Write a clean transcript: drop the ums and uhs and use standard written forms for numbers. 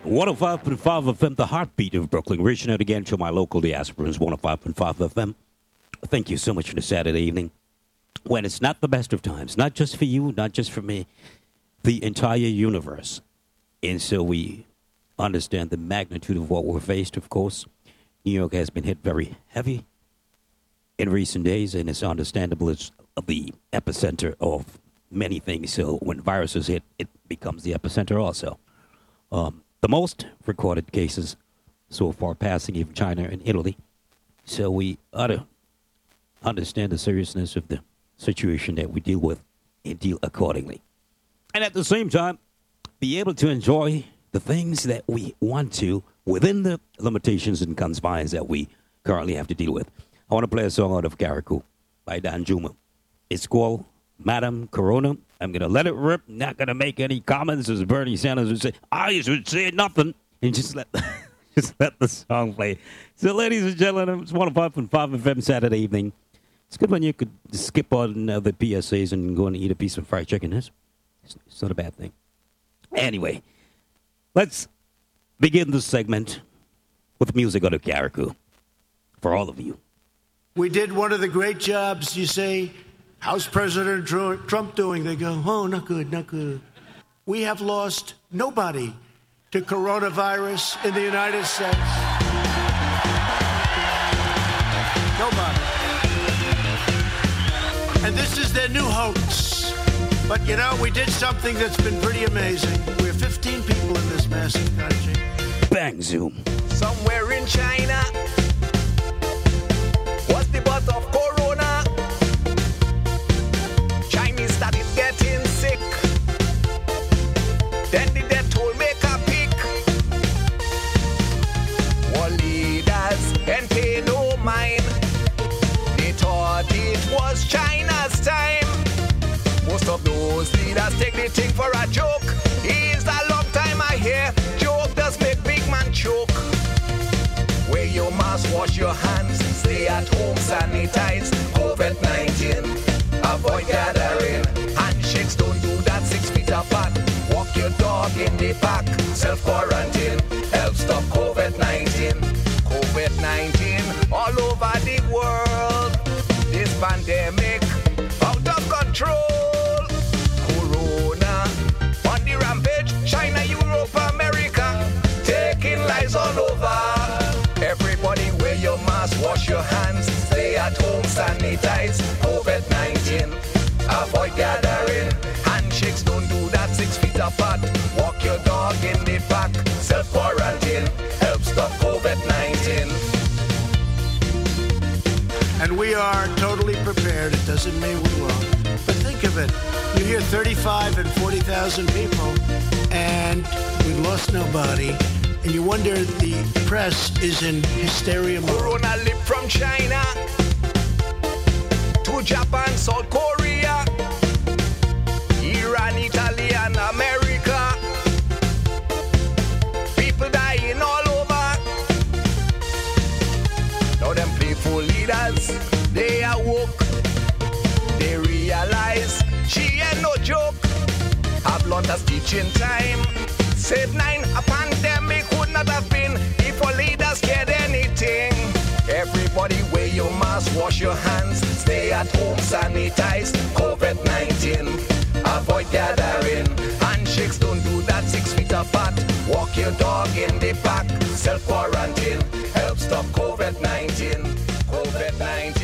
105.5 FM, the heartbeat of Brooklyn. Reaching out again to my local diasporans, 105.5 FM. Thank you so much for the Saturday evening. When it's not the best of times, not just for you, not just for me, the entire universe. And so we understand the magnitude of what we're faced, of course. New York has been hit very heavy in recent days, and it's understandable it's the epicenter of many things. So when viruses hit, it becomes the epicenter also. The most recorded cases so far passing even China and Italy. So we ought to understand the seriousness of the situation that we deal with and deal accordingly. And at the same time, be able to enjoy the things that we want to within the limitations and confines that we currently have to deal with. I want to play a song out of Carriacou by Dan Juma. It's called Madam Corona. I'm going to let it rip. Not going to make any comments, as Bernie Sanders would say. I should say nothing. And just let the song play. So, ladies and gentlemen, it's 105.5 FM Saturday evening. It's good when you could skip on the PSAs and go and eat a piece of fried chicken. It's not a bad thing. Anyway, let's begin this segment with music out of Carriacou for all of you. We did one of the great jobs. You say, how's President Trump doing? They go, oh, not good, not good. We have lost nobody to coronavirus in the United States. Nobody. And this is their new hoax. But, you know, we did something that's been pretty amazing. We're 15 people in this massive country. Bang, Zoom. Somewhere in China was the birth of Corona. Chinese started getting sick. Then the death toll make a peak. World leaders and pay no mind. They thought it was China's time. Most of those leaders take the thing for a joke. It's a long time I hear joke does make big man choke. Wear your mask, wash your hands, stay at home, sanitize. COVID-19, avoid gathering. Handshakes, don't do that 6 feet apart. Walk your dog in the park. Self-quarantine, help stop COVID-19. COVID-19, all over the world. This pandemic, out of control. Corona, on the rampage. China, Europe, America, taking lives all over. Everybody wear your mask, wash your hands, stay at home, sanitize. COVID-19, avoid gathering. Handshakes, don't do that 6 feet apart. Walk your dog in the park. Self-quarantine, help stop COVID-19. And we are totally prepared. It doesn't mean we won't. But think of it. You hear 35 and 40,000 people, and we lost nobody. And you wonder the press is in hysteria mode. Corona leaped from China to Japan, South Korea, Iran, Italy, and America. People dying all over. Now them playful leaders, they awoke. They realize she ain't no joke. Have learned as teaching time. Said 9, a pandemic would not have been if our leaders cared anything. Everybody wear your mask, wash your hands, stay at home, sanitize. COVID-19, avoid gathering. Handshakes, don't do that 6 feet apart. Walk your dog in the park. Self-quarantine, help stop COVID-19. COVID-19.